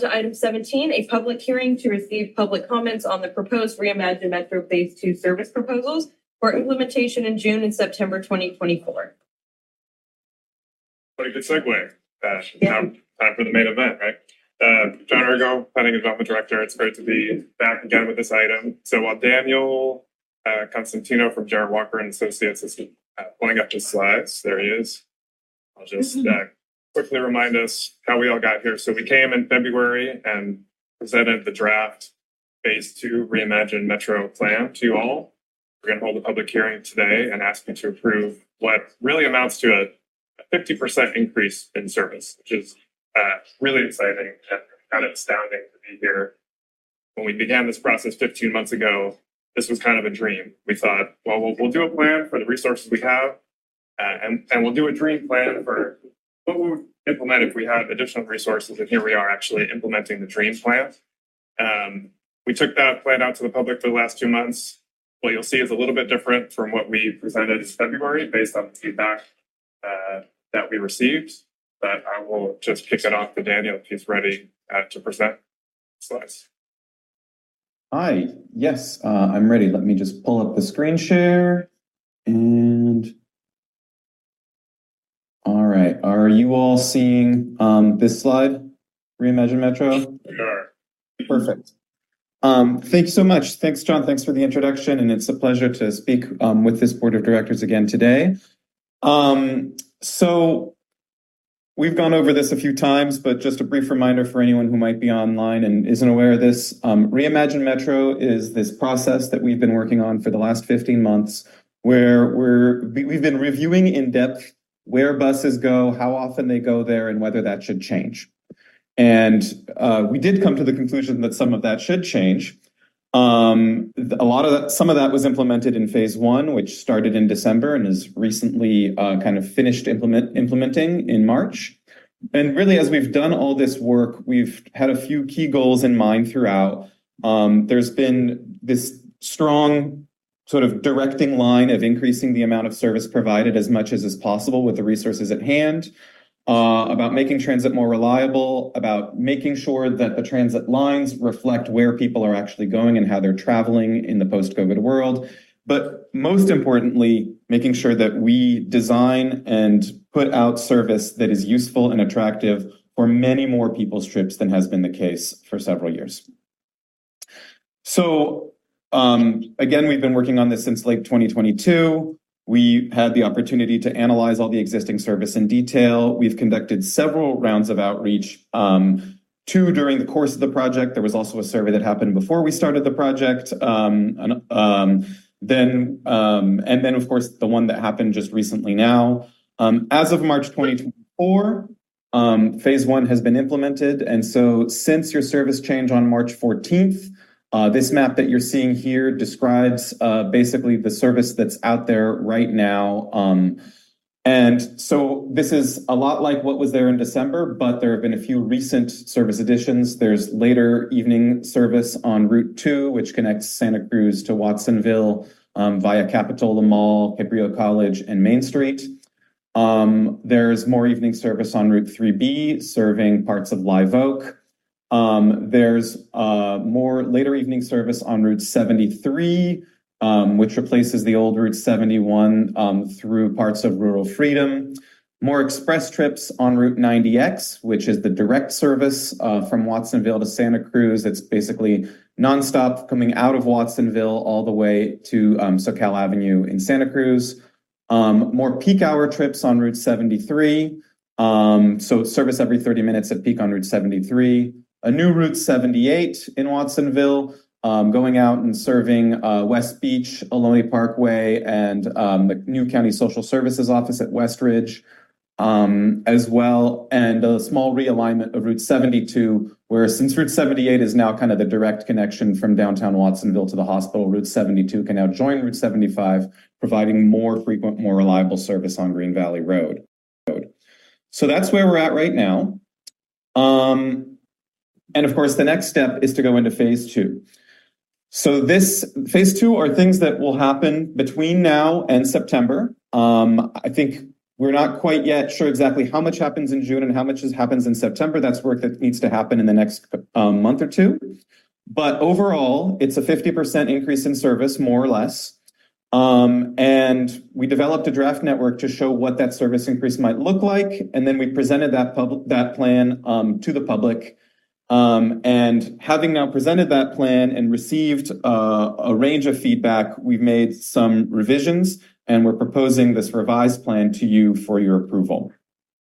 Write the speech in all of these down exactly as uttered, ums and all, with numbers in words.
To item seventeen, a public hearing to receive public comments on the proposed Reimagine Metro Phase two service proposals for implementation in June and September twenty twenty-four. What a good segue. Uh, yeah. Now, time for the main event, right? Uh, John Ergo, Planning and Development Director. It's great to be back again with this item. So while Daniel uh, Constantino from Jared Walker and Associates is uh, pulling up his slides, there he is. I'll just uh, quickly remind us how we all got here. So we came in February and presented the draft Phase two Reimagine Metro plan to you all. We're going to hold a public hearing today and ask you to approve what really amounts to a, a fifty percent increase in service, which is uh, really exciting and kind of astounding to be here. When we began this process fifteen months ago, this was kind of a dream. We thought, well, we'll, we'll do a plan for the resources we have, uh, and, and we'll do a dream plan for what we would implement if we had additional resources. And here we are actually implementing the dream plan. Um, we took that plan out to the public for the last two months. What you'll see is a little bit different from what we presented in February based on the feedback uh, that we received. But I will just kick it off to Daniel if he's ready uh, to present slides. Hi, yes, uh, I'm ready. Let me just pull up the screen share. And all right, are you all seeing um, this slide, Reimagine Metro? We are. Perfect. Um, thank you so much. Thanks, John. Thanks for the introduction. And it's a pleasure to speak um, with this board of directors again today. Um, so we've gone over this a few times, but just a brief reminder for anyone who might be online and isn't aware of this. Um, Reimagine Metro is this process that we've been working on for the last fifteen months, where we're, we've been reviewing in depth where buses go, how often they go there, and whether that should change. And uh, we did come to the conclusion that some of that should change. Um, a lot of that, some of that was implemented in phase one, which started in December and is recently uh, kind of finished implement, implementing in March. And really, as we've done all this work, we've had a few key goals in mind throughout. Um, there's been this strong sort of directing line of increasing the amount of service provided as much as is possible with the resources at hand. Uh, about making transit more reliable, about making sure that the transit lines reflect where people are actually going and how they're traveling in the post-COVID world. But most importantly, making sure that we design and put out service that is useful and attractive for many more people's trips than has been the case for several years. So um, again, we've been working on this since late twenty twenty-two. We had the opportunity to analyze all the existing service in detail. We've conducted several rounds of outreach, um, two during the course of the project. There was also a survey that happened before we started the project. Um, and, um, then, um, and then, of course, the one that happened just recently now. Um, as of March twenty twenty-four, um, phase one has been implemented. And so since your service change on March fourteenth, Uh, this map that you're seeing here describes uh, basically the service that's out there right now. Um, and so this is a lot like what was there in December, but there have been a few recent service additions. There's later evening service on Route two, which connects Santa Cruz to Watsonville um, via Capitola Mall, Cabrillo College, and Main Street. Um, there's more evening service on Route three B, serving parts of Live Oak. Um, there's uh, more later evening service on Route seventy-three, um, which replaces the old Route seventy-one um, through parts of Rural Freedom. More express trips on Route ninety X, which is the direct service uh, from Watsonville to Santa Cruz. It's basically nonstop coming out of Watsonville all the way to um, SoCal Avenue in Santa Cruz. Um, more peak hour trips on Route seventy-three. Um, so service every thirty minutes at peak on Route seventy-three. A new Route seventy-eight in Watsonville, um, going out and serving uh, West Beach, Ohlone Parkway, and um, the new County Social Services Office at Westridge, um, as well, and a small realignment of Route seventy-two, where since Route seventy-eight is now kind of the direct connection from downtown Watsonville to the hospital, Route seventy-two can now join Route seventy-five, providing more frequent, more reliable service on Green Valley Road. So that's where we're at right now. Um, And of course, the next step is to go into phase two. So this phase two are things that will happen between now and September. Um, I think We're not quite yet sure exactly how much happens in June and how much is, happens in September. That's work that needs to happen in the next um, month or two. But overall, it's a fifty percent increase in service, more or less. Um, and we developed a draft network to show what that service increase might look like. And then we presented that pub- that plan um, to the public. Um, and having now presented that plan and received uh, a range of feedback, we've made some revisions and we're proposing this revised plan to you for your approval.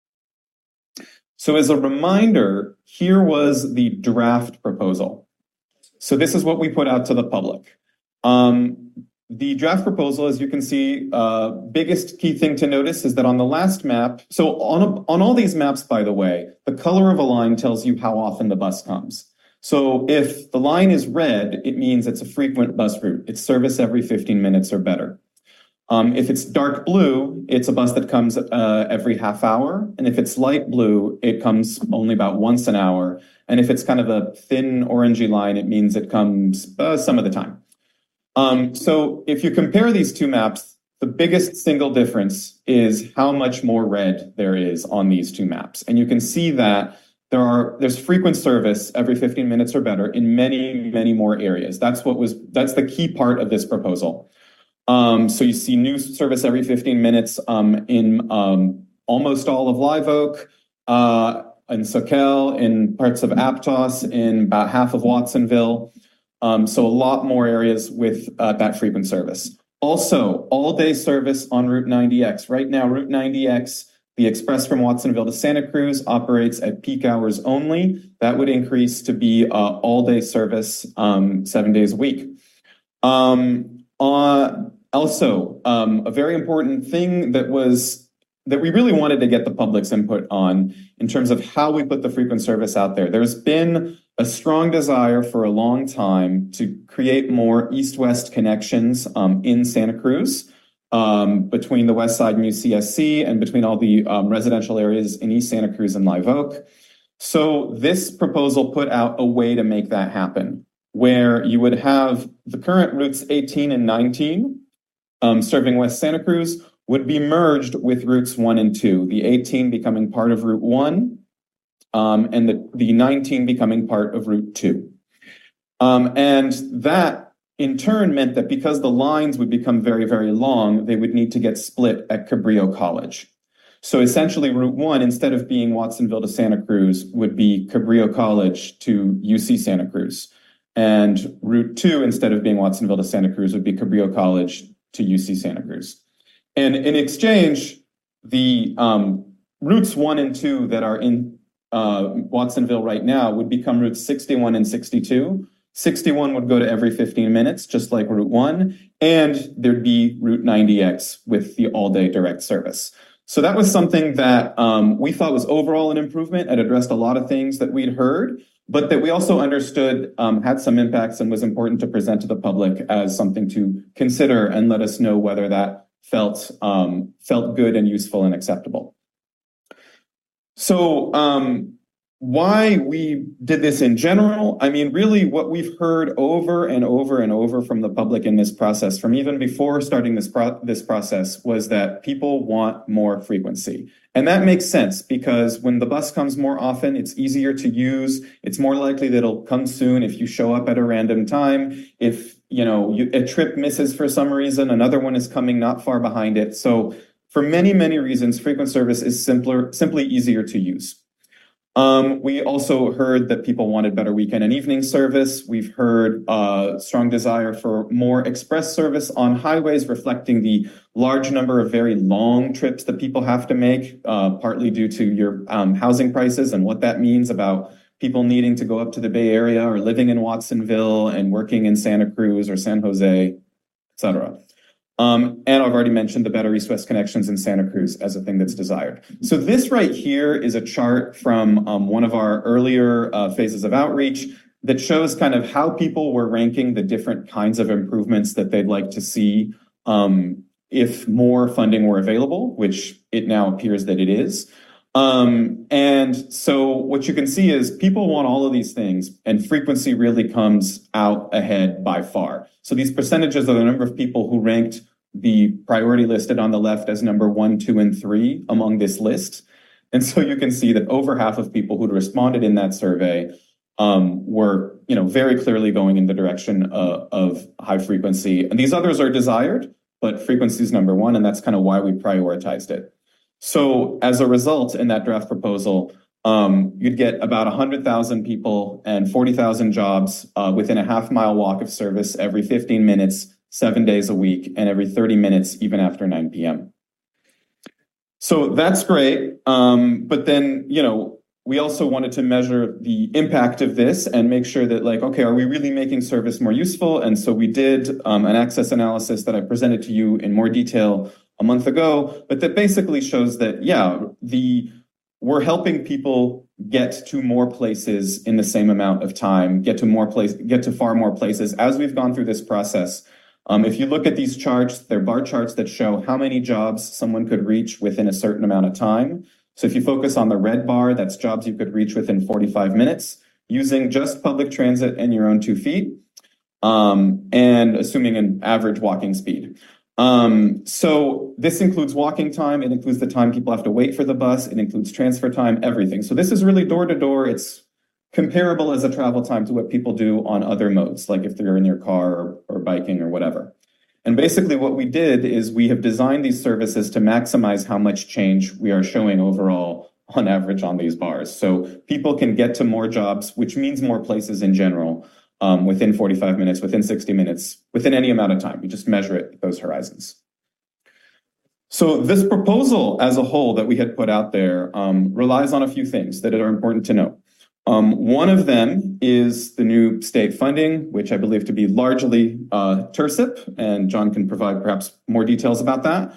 So as a reminder, here was the draft proposal. So this is what we put out to the public. Um, The draft proposal, as you can see, uh, biggest key thing to notice is that on the last map, so on, a, on all these maps, by the way, the color of a line tells you how often the bus comes. So if the line is red, it means it's a frequent bus route. It's service every fifteen minutes or better. Um, if it's dark blue, it's a bus that comes uh, every half hour. And if it's light blue, it comes only about once an hour. And if it's kind of a thin orangey line, it means it comes uh, some of the time. Um, so if you compare these two maps, the biggest single difference is how much more red there is on these two maps. And you can see that there are there's frequent service every fifteen minutes or better in many, many more areas. That's what was that's the key part of this proposal. Um, so you see new service every fifteen minutes um, in um, almost all of Live Oak, uh, in Soquel, in parts of Aptos, in about half of Watsonville. Um, so a lot more areas with uh, that frequent service. Also, all-day service on Route ninety X. Right now, Route ninety X, the express from Watsonville to Santa Cruz, operates at peak hours only. That would increase to be uh, all-day service um, seven days a week. Um, uh, also, um, a very important thing that was that we really wanted to get the public's input on in terms of how we put the frequent service out there. There's been a strong desire for a long time to create more east-west connections um, in Santa Cruz um, between the West Side and U C S C and between all the um, residential areas in East Santa Cruz and Live Oak. So this proposal put out a way to make that happen, where you would have the current routes eighteen and nineteen um, serving West Santa Cruz would be merged with routes one and two, the eighteen becoming part of Route one, Um, and the, the nineteen becoming part of Route two. Um, and that, in turn, meant that because the lines would become very, very long, they would need to get split at Cabrillo College. So essentially, Route one, instead of being Watsonville to Santa Cruz, would be Cabrillo College to U C Santa Cruz. And Route two, instead of being Watsonville to Santa Cruz, would be Cabrillo College to U C Santa Cruz. And in exchange, the um, routes one and two that are in uh, Watsonville right now would become routes sixty-one and sixty-two. sixty-one would go to every fifteen minutes, just like Route one, and there'd be Route ninety X with the all-day direct service. So that was something that um, we thought was overall an improvement and addressed a lot of things that we'd heard, but that we also understood um, had some impacts and was important to present to the public as something to consider and let us know whether that felt um, felt good and useful and acceptable. So um, why we did this in general, I mean, really what we've heard over and over and over from the public in this process, from even before starting this, pro this process, was that people want more frequency. And that makes sense because when the bus comes more often, it's easier to use. It's more likely that it'll come soon if you show up at a random time. If you know you, a trip misses for some reason, another one is coming not far behind it. So for many, many reasons, frequent service is simpler, simply easier to use. Um, we also heard that people wanted better weekend and evening service. We've heard a uh, strong desire for more express service on highways, reflecting the large number of very long trips that people have to make, uh, partly due to your um, housing prices and what that means about people needing to go up to the Bay Area or living in Watsonville and working in Santa Cruz or San Jose, et cetera. Um, and I've already mentioned the better east-west connections in Santa Cruz as a thing that's desired. So this right here is a chart from um, one of our earlier uh, phases of outreach that shows kind of how people were ranking the different kinds of improvements that they'd like to see um, if more funding were available, which it now appears that it is. Um, and so what you can see is people want all of these things, and frequency really comes out ahead by far. So these percentages are the number of people who ranked the priority listed on the left as number one, two, and three among this list. And so you can see that over half of people who responded in that survey um, were, you know, very clearly going in the direction uh, of high frequency. And these others are desired, but frequency is number one, and that's kind of why we prioritized it. So as a result, in that draft proposal, um, you'd get about one hundred thousand people and forty thousand jobs uh, within a half mile walk of service every fifteen minutes, seven days a week, and every thirty minutes, even after nine p.m. So that's great. Um, but then, you know, we also wanted to measure the impact of this and make sure that, like, okay, are we really making service more useful? And so we did um, an access analysis that I presented to you in more detail a month ago, but that basically shows that, yeah, the we're helping people get to more places in the same amount of time, get to more place, get to far more places as we've gone through this process. Um, if you look at these charts, they're bar charts that show how many jobs someone could reach within a certain amount of time. So if you focus on the red bar, that's jobs you could reach within forty-five minutes using just public transit and your own two feet, um, and assuming an average walking speed. Um, so this includes walking time. It includes the time people have to wait for the bus. It includes transfer time, everything. So this is really door to door. It's comparable as a travel time to what people do on other modes, like if they're in your car or, or biking or whatever. And basically what we did is we have designed these services to maximize how much change we are showing overall on average on these bars. So people can get to more jobs, which means more places in general, um, within forty-five minutes, within sixty minutes, within any amount of time. We just measure it at those horizons. So this proposal as a whole that we had put out there um, relies on a few things that are important to note. Um, one of them is the new state funding, which I believe to be largely uh, T R S I P, and John can provide perhaps more details about that.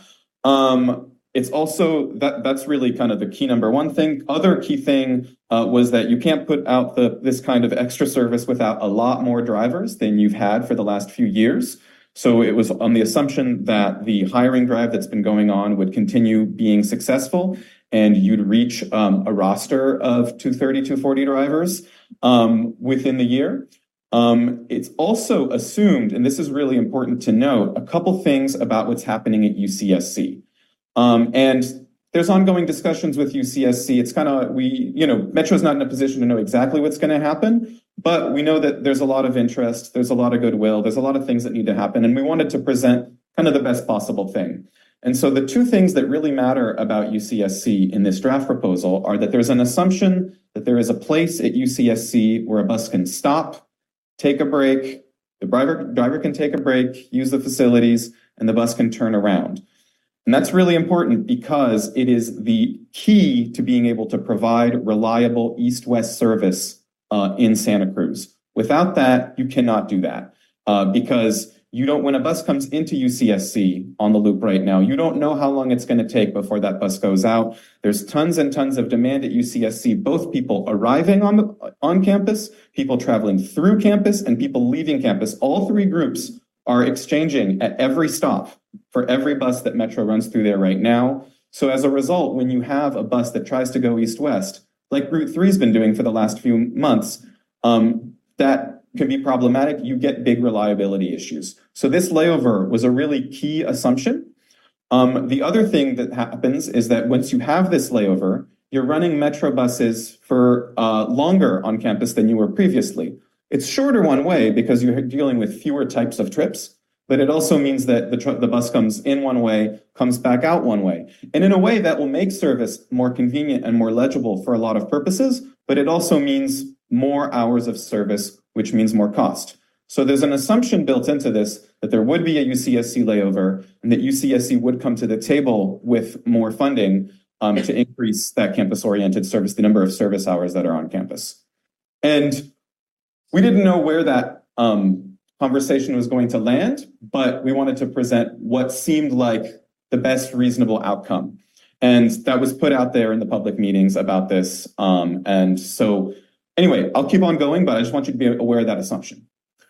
Um, it's also, that that's really kind of the key number one thing. Other key thing uh, was that you can't put out the this kind of extra service without a lot more drivers than you've had for the last few years. So it was on the assumption that the hiring drive that's been going on would continue being successful, and you'd reach um, a roster of two thirty, two forty drivers um, within the year. Um, it's also assumed, and this is really important to note, a couple things about what's happening at U C S C. Um, and there's ongoing discussions with U C S C. It's kind of, we, you know, Metro's not in a position to know exactly what's going to happen, but we know that there's a lot of interest, there's a lot of goodwill, there's a lot of things that need to happen, and we wanted to present kind of the best possible thing. And so the two things that really matter about U C S C in this draft proposal are that there's an assumption that there is a place at U C S C where a bus can stop, take a break, the driver, driver can take a break, use the facilities, and the bus can turn around. And that's really important because it is the key to being able to provide reliable east-west service uh, in Santa Cruz. Without that, you cannot do that uh, because you don't, when a bus comes into U C S C on the loop right now, you don't know how long it's going to take before that bus goes out. There's tons and tons of demand at U C S C, both people arriving on the, on campus, people traveling through campus, and people leaving campus. All three groups are exchanging at every stop for every bus that Metro runs through there right now. So as a result, when you have a bus that tries to go east-west, like Route three has been doing for the last few months, um, that can be problematic. You get big reliability issues. So this layover was a really key assumption. Um, the other thing that happens is that once you have this layover, you're running Metro buses for uh, longer on campus than you were previously. It's shorter one way because you're dealing with fewer types of trips, but it also means that the, tr- the bus comes in one way, comes back out one way. And in a way that will make service more convenient and more legible for a lot of purposes, but it also means more hours of service, which means more cost. So there's an assumption built into this that there would be a U C S C layover and that U C S C would come to the table with more funding um, to increase that campus-oriented service, the number of service hours that are on campus. And we didn't know where that um, conversation was going to land, but we wanted to present what seemed like the best reasonable outcome. And that was put out there in the public meetings about this. Um, and so anyway, I'll keep on going, but I just want you to be aware of that assumption.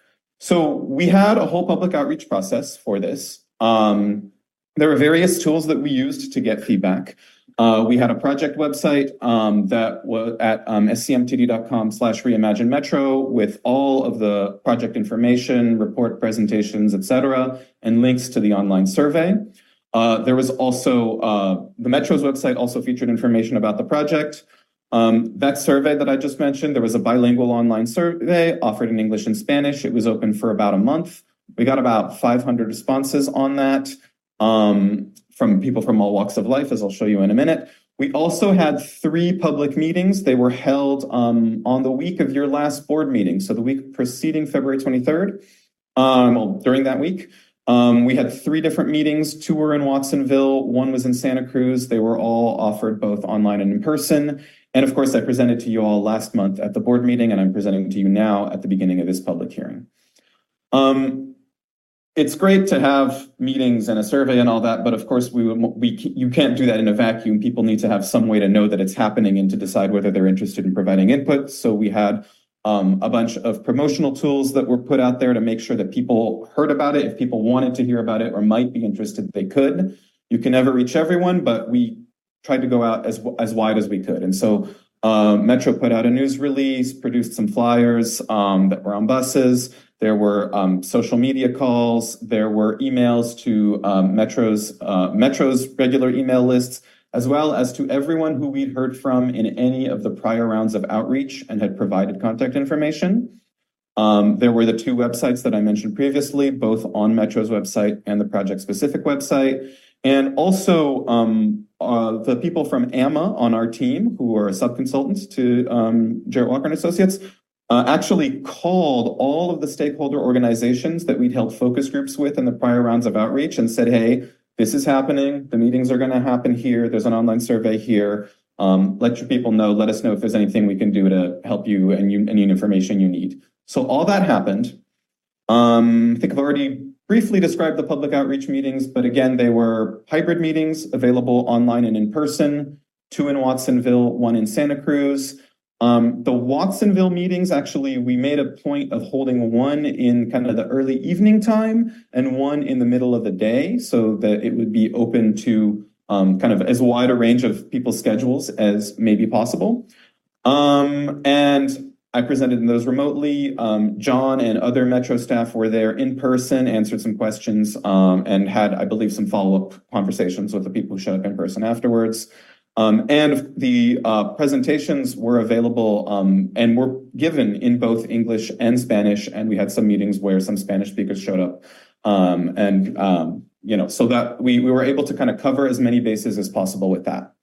So we had a whole public outreach process for this. Um, there were various tools that we used to get feedback. Uh, we had a project website um, that was at um, scmtd.com slash reimagine metro with all of the project information, report presentations, et cetera, and links to the online survey. Uh, there was also, uh, the Metro's website also featured information about the project. Um, that survey that I just mentioned, there was a bilingual online survey offered in English and Spanish. It was open for about a month. We got about five hundred responses on that. Um, from people from all walks of life, as I'll show you in a minute. We also had three public meetings. They were held um, on the week of your last board meeting, so the week preceding February twenty-third. Um, well, during that week, um, we had three different meetings. Two were in Watsonville, one was in Santa Cruz. They were all offered both online and in person. And of course, I presented to you all last month at the board meeting, and I'm presenting to you now at the beginning of this public hearing. Um, It's great to have meetings and a survey and all that, but of course we, we you can't do that in a vacuum. People need to have some way to know that it's happening and to decide whether they're interested in providing input. So we had um, a bunch of promotional tools that were put out there to make sure that people heard about it. If people wanted to hear about it or might be interested, they could. You can never reach everyone, but we tried to go out as as wide as we could. And so uh, Metro put out a news release, produced some flyers um, that were on buses. There were um, social media calls. There were emails to um, Metro's uh, Metro's regular email lists, as well as to everyone who we'd heard from in any of the prior rounds of outreach and had provided contact information. Um, there were the two websites that I mentioned previously, both on Metro's website and the project-specific website. And also um, uh, the people from A M A on our team, who are sub-consultants to um, Jarrett Walker and Associates, Uh, actually called all of the stakeholder organizations that we'd held focus groups with in the prior rounds of outreach and said, hey, this is happening. The meetings are going to happen here. There's an online survey here. Um, let your people know. Let us know if there's anything we can do to help you and you, any information you need. So all that happened. Um, I think I've already briefly described the public outreach meetings, but again, they were hybrid meetings available online and in person, two in Watsonville, one in Santa Cruz. Um, the Watsonville meetings, actually, we made a point of holding one in kind of the early evening time and one in the middle of the day so that it would be open to um, kind of as wide a range of people's schedules as may be possible. Um, and I presented in those remotely. Um, John and other Metro staff were there in person, answered some questions, um, and had, I believe, some follow-up conversations with the people who showed up in person afterwards. Um, and the uh, presentations were available um, and were given in both English and Spanish. And we had some meetings where some Spanish speakers showed up. Um, and, um, you know, so that we, we were able to kind of cover as many bases as possible with that.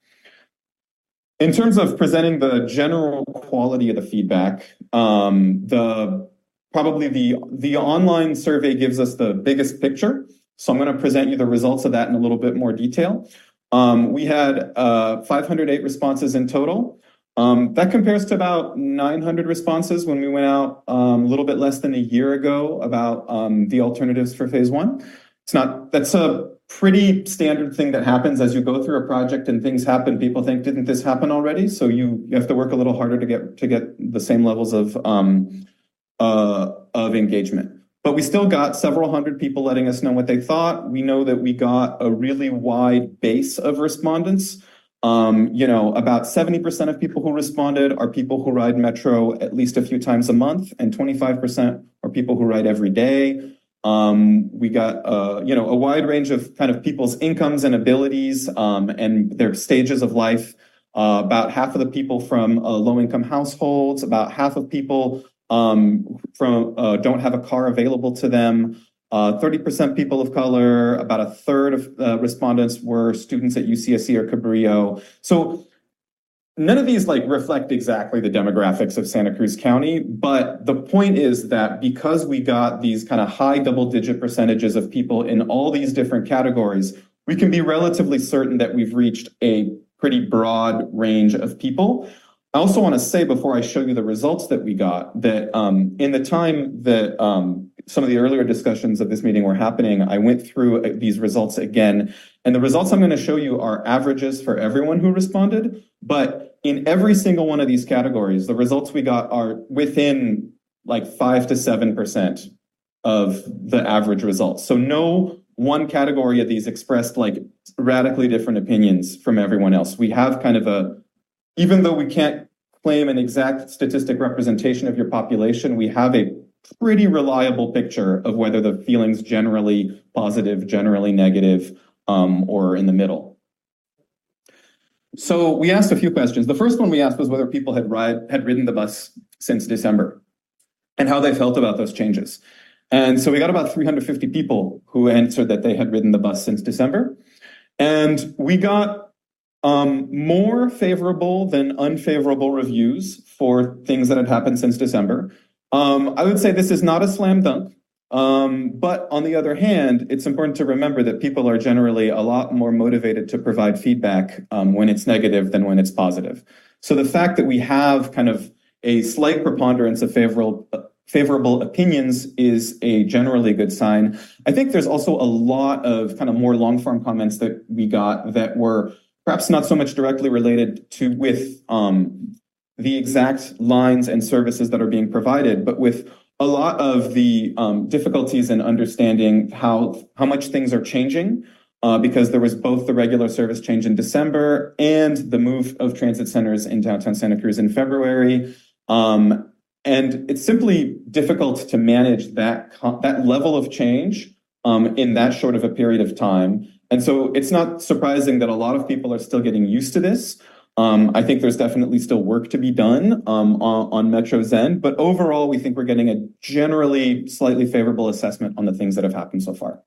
In terms of presenting the general quality of the feedback, um, the probably the, the online survey gives us the biggest picture. So I'm going to present you the results of that in a little bit more detail. Um, we had uh, five hundred eight responses in total. Um, that compares to about nine hundred responses when we went out um, a little bit less than a year ago about um, the alternatives for phase one. It's not, that's a pretty standard thing that happens as you go through a project and things happen. People think, didn't this happen already? So you, you have to work a little harder to get to get the same levels of um, uh, of engagement. But we still got several hundred people letting us know what they thought. We know that we got a really wide base of respondents. Um, you know, about seventy percent of people who responded are people who ride Metro at least a few times a month, and twenty-five percent are people who ride every day. Um, we got, uh, you know, a wide range of kind of people's incomes and abilities um, and their stages of life. Uh, about half of the people from uh, low-income households, about half of people Um, from uh, don't have a car available to them. Uh, thirty percent people of color, about a third of uh, respondents were students at U C S C or Cabrillo. So none of these like reflect exactly the demographics of Santa Cruz County, but the point is that because we got these kind of high double-digit percentages of people in all these different categories, we can be relatively certain that we've reached a pretty broad range of people. I also want to say before I show you the results that we got that um, in the time that um, some of the earlier discussions of this meeting were happening, I went through these results again. And the results I'm going to show you are averages for everyone who responded. But in every single one of these categories, the results we got are within like five to seven percent of the average results. So no one category of these expressed like radically different opinions from everyone else. We have kind of a, even though we can't claim an exact statistic representation of your population, we have a pretty reliable picture of whether the feeling's generally positive, generally negative, um, or in the middle. So we asked a few questions. The first one we asked was whether people had ride, had ridden the bus since December and how they felt about those changes. And so we got about three hundred fifty people who answered that they had ridden the bus since December. And we got um, more favorable than unfavorable reviews for things that had happened since December. Um, I would say this is not a slam dunk. Um, but on the other hand, it's important to remember that people are generally a lot more motivated to provide feedback um, when it's negative than when it's positive. So the fact that we have kind of a slight preponderance of favorable favorable opinions is a generally good sign. I think there's also a lot of kind of more long-form comments that we got that were perhaps not so much directly related to with um, the exact lines and services that are being provided, but with a lot of the um, difficulties in understanding how, how much things are changing, uh, because there was both the regular service change in December and the move of transit centers in downtown Santa Cruz in February. Um, and it's simply difficult to manage that, that level of change um, in that short of a period of time. And so it's not surprising that a lot of people are still getting used to this. Um, I think there's definitely still work to be done um, on, on Metro's end, but overall, we think we're getting a generally slightly favorable assessment on the things that have happened so far.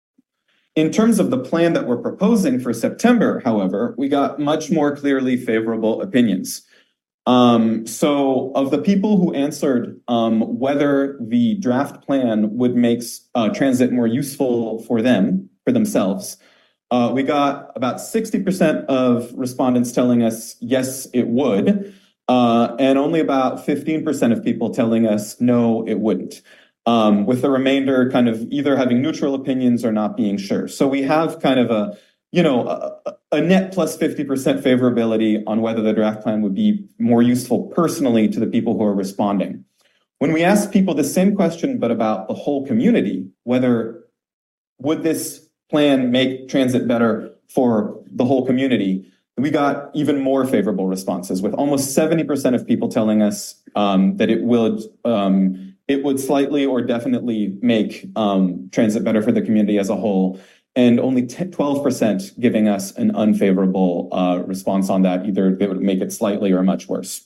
In terms of the plan that we're proposing for September, however, we got much more clearly favorable opinions. Um, so of the people who answered um, whether the draft plan would make uh, transit more useful for them, for themselves, Uh, we got about sixty percent of respondents telling us, yes, it would, uh, and only about fifteen percent of people telling us, no, it wouldn't, um, with the remainder kind of either having neutral opinions or not being sure. So we have kind of a, you know, a, a net plus fifty percent favorability on whether the draft plan would be more useful personally to the people who are responding. When we asked people the same question, but about the whole community, whether would this plan make transit better for the whole community, we got even more favorable responses, with almost seventy percent of people telling us um, that it would um, it would slightly or definitely make um, transit better for the community as a whole, and only twelve percent giving us an unfavorable uh, response on that, either it would make it slightly or much worse.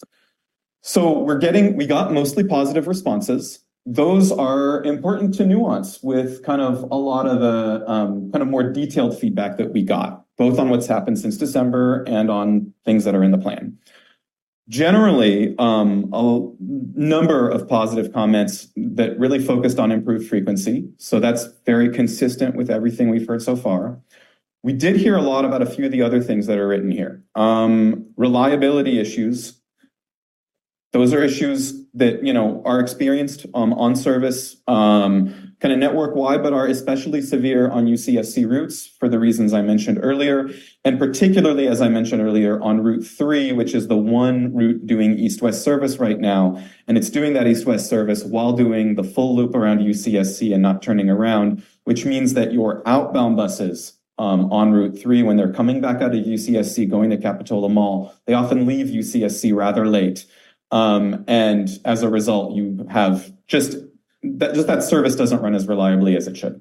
So we're getting, we got mostly positive responses. Those are important to nuance with kind of a lot of the um, kind of more detailed feedback that we got, both on what's happened since December and on things that are in the plan. Generally, um, a number of positive comments that really focused on improved frequency. So that's very consistent with everything we've heard so far. We did hear a lot about a few of the other things that are written here. Um, reliability issues. Those are issues that, you know, are experienced um, on service, um, kind of network-wide, but are especially severe on U C S C routes for the reasons I mentioned earlier, and particularly, as I mentioned earlier, on Route three, which is the one route doing east-west service right now, and it's doing that east-west service while doing the full loop around U C S C and not turning around, which means that your outbound buses um, on Route three, when they're coming back out of U C S C going to Capitola Mall, they often leave U C S C rather late. Um, and as a result, you have just that, just that service doesn't run as reliably as it should.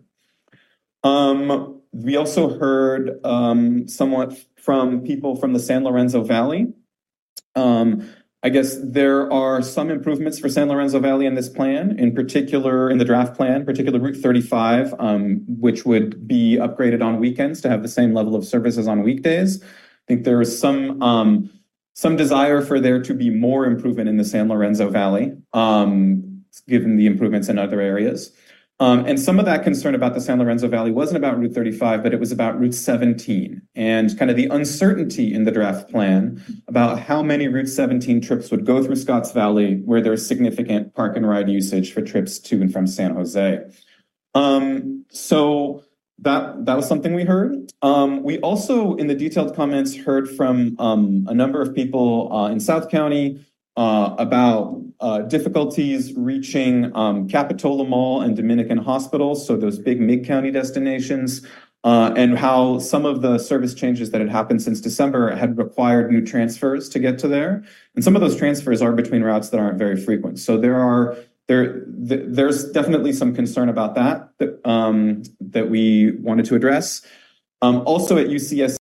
Um, we also heard um, somewhat from people from the San Lorenzo Valley. Um, I guess there are some improvements for San Lorenzo Valley in this plan, in particular in the draft plan, particular Route thirty-five, um, which would be upgraded on weekends to have the same level of services on weekdays. I think there is some um, some desire for there to be more improvement in the San Lorenzo Valley, um, given the improvements in other areas. Um, and some of that concern about the San Lorenzo Valley wasn't about Route thirty-five, but it was about Route seventeen and kind of the uncertainty in the draft plan about how many Route seventeen trips would go through Scotts Valley, where there's significant park and ride usage for trips to and from San Jose. Um, so that, that was something we heard. Um, we also, in the detailed comments, heard from um, a number of people uh, in South County, uh, about uh, difficulties reaching um, Capitola Mall and Dominican Hospital, so those big mid-county destinations, uh, and how some of the service changes that had happened since December had required new transfers to get to there. And some of those transfers are between routes that aren't very frequent. So there are there th- there's definitely some concern about that that, um, that we wanted to address. Um, also at U C S C,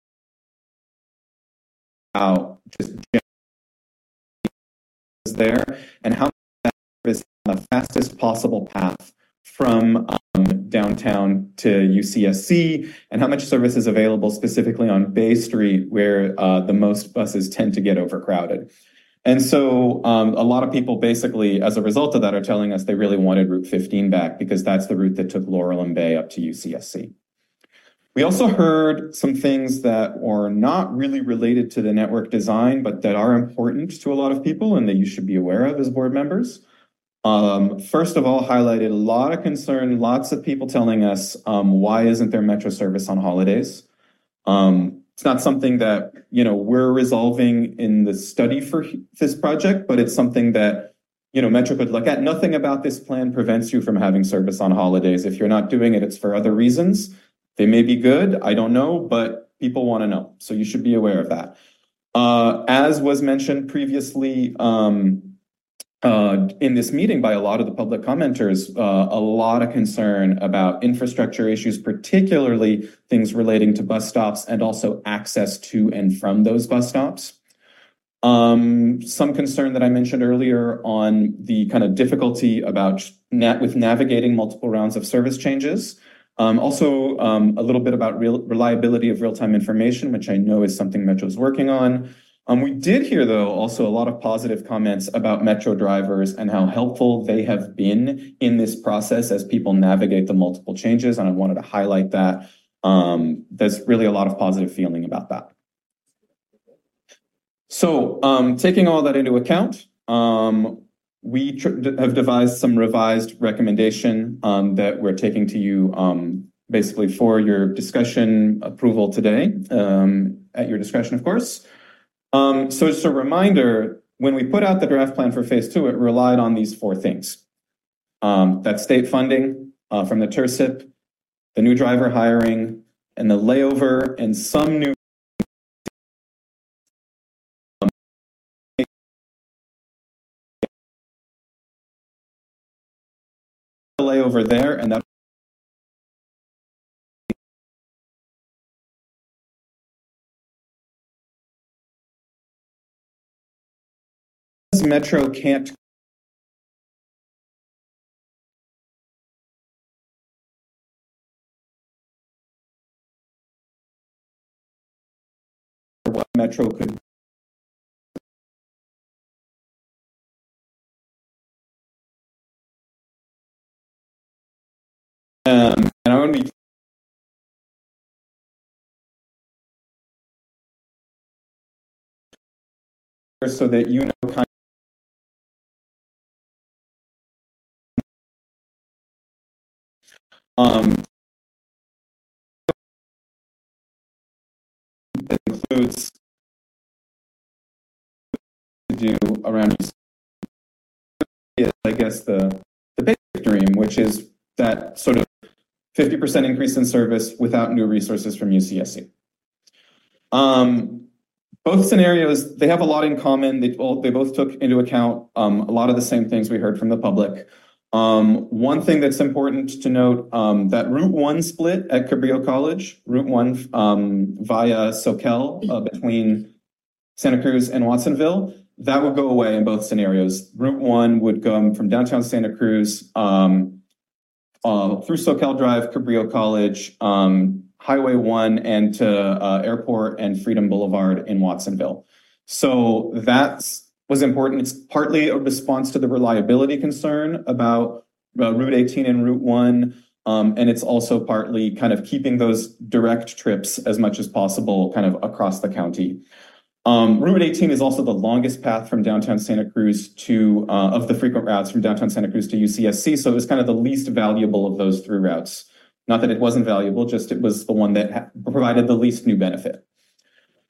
how just there and how that is the fastest possible path from um, downtown to U C S C, and how much service is available specifically on Bay Street, where uh, the most buses tend to get overcrowded. And so um, a lot of people basically, as a result of that, are telling us they really wanted Route fifteen back because that's the route that took Laurel and Bay up to U C S C. We also heard some things that are not really related to the network design, but that are important to a lot of people and that you should be aware of as board members. Um, first of all, highlighted a lot of concern, lots of people telling us, um, why isn't there Metro service on holidays? Um, it's not something that, you know, we're resolving in the study for this project, but it's something that, you know, Metro could look at. Nothing about this plan prevents you from having service on holidays. If you're not doing it, it's for other reasons. They may be good, I don't know, but people want to know. So you should be aware of that. Uh, as was mentioned previously um, uh, in this meeting by a lot of the public commenters, uh, a lot of concern about infrastructure issues, particularly things relating to bus stops and also access to and from those bus stops. Um, some concern that I mentioned earlier on the kind of difficulty about nat- with navigating multiple rounds of service changes. Um, also, um, a little bit about real reliability of real-time information, which I know is something Metro's working on. Um, we did hear, though, also a lot of positive comments about Metro drivers and how helpful they have been in this process as people navigate the multiple changes. And I wanted to highlight that. Um, there's really a lot of positive feeling about that. So um, taking all that into account, um, we tr- have devised some revised recommendation um, that we're taking to you um, basically for your discussion approval today, um, at your discretion, of course. Um, so just a reminder, when we put out the draft plan for phase two, it relied on these four things. Um, that state funding uh, from the T R S I P, the new driver hiring, and the layover, and some new layover there, and that Metro can't what Metro could um, and I want to be clear so that you know kind of, um, that includes to do around, I guess, the the basic dream, which is that sort of fifty percent increase in service without new resources from U C S C. Um, both scenarios, they have a lot in common. They, all, they both took into account um, a lot of the same things we heard from the public. Um, one thing that's important to note, um, that Route one split at Cabrillo College, Route one um, via Soquel uh, between Santa Cruz and Watsonville, that would go away in both scenarios. Route one would come from downtown Santa Cruz um, uh, through Soquel Drive, Cabrillo College, um, Highway one, and to uh, Airport and Freedom Boulevard in Watsonville. So that was important. It's partly a response to the reliability concern about uh, Route eighteen and Route one. Um, and it's also partly kind of keeping those direct trips as much as possible kind of across the county. Um, Route eighteen is also the longest path from downtown Santa Cruz to, uh, of the frequent routes from downtown Santa Cruz to U C S C. So it was kind of the least valuable of those through routes. Not that it wasn't valuable, just it was the one that ha- provided the least new benefit.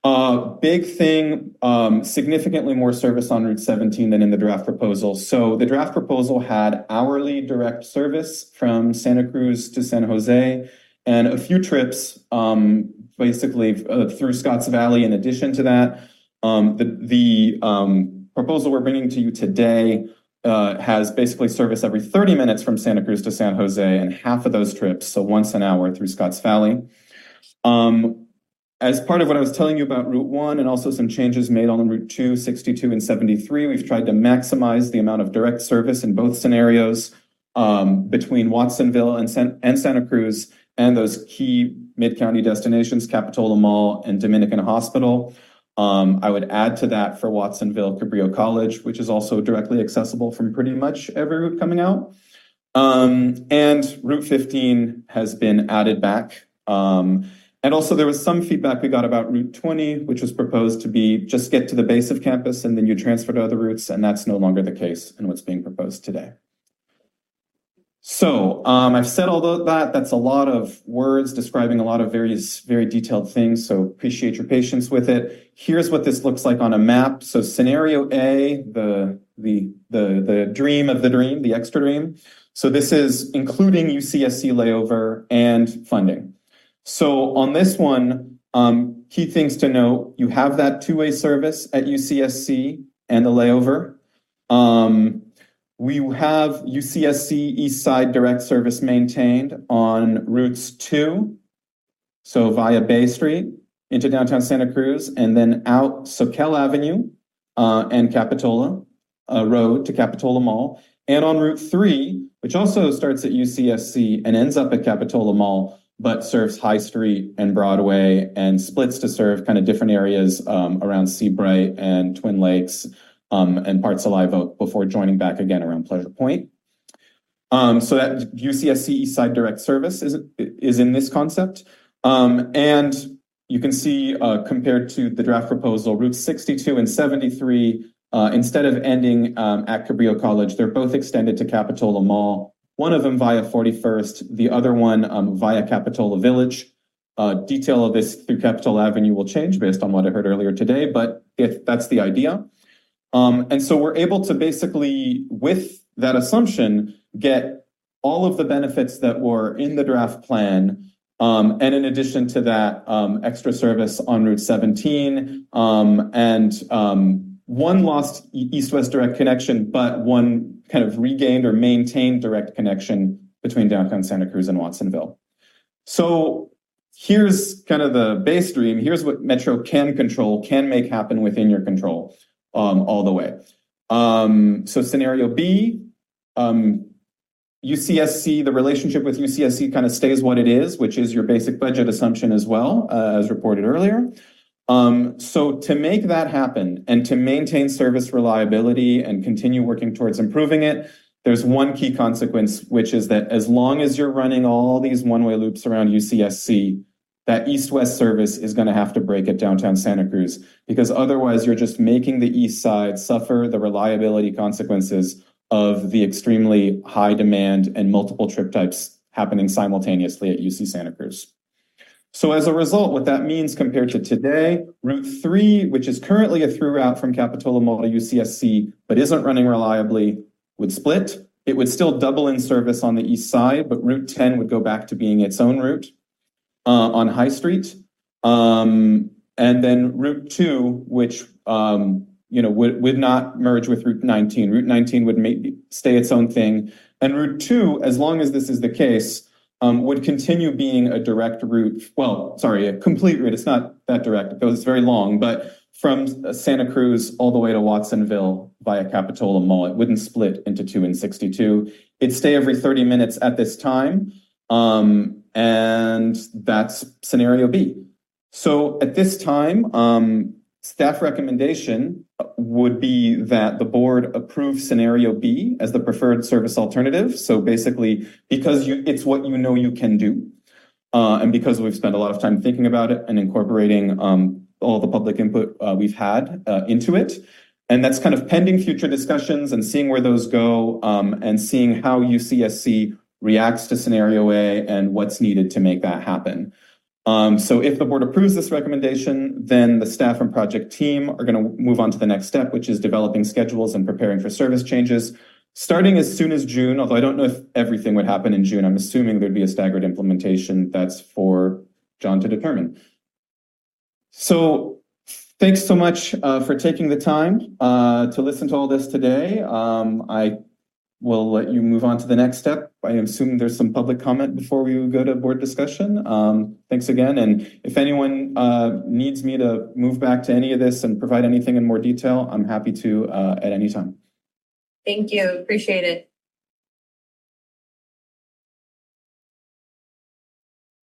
Uh, big thing, um, significantly more service on Route seventeen than in the draft proposal. So the draft proposal had hourly direct service from Santa Cruz to San Jose and a few trips, um, basically uh, through Scotts Valley in addition to that. Um, the the um, proposal we're bringing to you today uh, has basically service every thirty minutes from Santa Cruz to San Jose and half of those trips, so once an hour through Scotts Valley. Um, As part of what I was telling you about Route one and also some changes made on Route two, sixty-two, and seventy-three, we've tried to maximize the amount of direct service in both scenarios um, between Watsonville and, San- and Santa Cruz and those key mid-county destinations, Capitola Mall and Dominican Hospital. Um, I would add to that for Watsonville, Cabrillo College, which is also directly accessible from pretty much every route coming out. Um, and Route fifteen has been added back. Um, And also there was some feedback we got about Route twenty, which was proposed to be just get to the base of campus and then you transfer to other routes, and that's no longer the case in what's being proposed today. So um, I've said all that. That's a lot of words describing a lot of various, very detailed things, so appreciate your patience with it. Here's what this looks like on a map. So scenario A, the, the, the, the dream of the dream, the extra dream. So this is including U C S C layover and funding. So on this one, um, key things to note, you have that two-way service at U C S C and the layover. Um, we have U C S C East Side direct service maintained on routes two, so via Bay Street into downtown Santa Cruz, and then out Soquel Avenue uh, and Capitola uh, Road to Capitola Mall. And on Route three, which also starts at U C S C and ends up at Capitola Mall, but serves High Street and Broadway and splits to serve kind of different areas um, around Seabright and Twin Lakes um, and parts of Live Oak before joining back again around Pleasure Point. Um, so that U C S C East Side direct service is, is in this concept. Um, and you can see uh, compared to the draft proposal, routes sixty-two and seventy-three, uh, instead of ending um, at Cabrillo College, they're both extended to Capitola Mall. One of them via forty-first, the other one um, via Capitola Village. Uh, detail of this through Capitola Avenue will change based on what I heard earlier today, but if that's the idea. Um, and so we're able to basically, with that assumption, get all of the benefits that were in the draft plan. Um, and in addition to that, um, extra service on Route seventeen um, and um, one lost east-west direct connection, but one kind of regained or maintained direct connection between downtown Santa Cruz and Watsonville. So here's kind of the base dream. Here's what Metro can control, can make happen within your control um, all the way. Um, so scenario B, um, U C S C, the relationship with U C S C kind of stays what it is, which is your basic budget assumption as well, uh, as reported earlier. Um, so to make that happen and to maintain service reliability and continue working towards improving it, there's one key consequence, which is that as long as you're running all these one-way loops around U C S C, that east-west service is going to have to break at downtown Santa Cruz, because otherwise you're just making the east side suffer the reliability consequences of the extremely high demand and multiple trip types happening simultaneously at U C Santa Cruz. So as a result, what that means compared to today, Route three, which is currently a through route from Capitola Mall to U C S C, but isn't running reliably, would split. It would still double in service on the east side, but Route ten would go back to being its own route uh, on High Street. Um, and then Route two, which um, you know would, would not merge with Route nineteen. Route nineteen would maybe stay its own thing. And Route two, as long as this is the case, Um, would continue being a direct route. Well, sorry, a complete route. It's not that direct. It goes very long, but from Santa Cruz all the way to Watsonville via Capitola Mall, it wouldn't split into two and sixty-two. It'd stay every thirty minutes at this time. Um, and that's scenario B. So at this time, um, staff recommendation would be that the board approve scenario B as the preferred service alternative. So basically, because you, it's what you know you can do, uh, and because we've spent a lot of time thinking about it and incorporating um, all the public input uh, we've had uh, into it. And that's kind of pending future discussions and seeing where those go um, and seeing how U C S C reacts to scenario A and what's needed to make that happen. Um, so if the board approves this recommendation, then the staff and project team are going to move on to the next step, which is developing schedules and preparing for service changes. Starting as soon as June, although I don't know if everything would happen in June, I'm assuming there'd be a staggered implementation. That's for John to determine. So thanks so much uh, for taking the time uh, to listen to all this today. Um, I will let you move on to the next step. I assume there's some public comment before we go to board discussion. Um, thanks again. And if anyone uh, needs me to move back to any of this and provide anything in more detail, I'm happy to uh, at any time. Thank you. Appreciate it.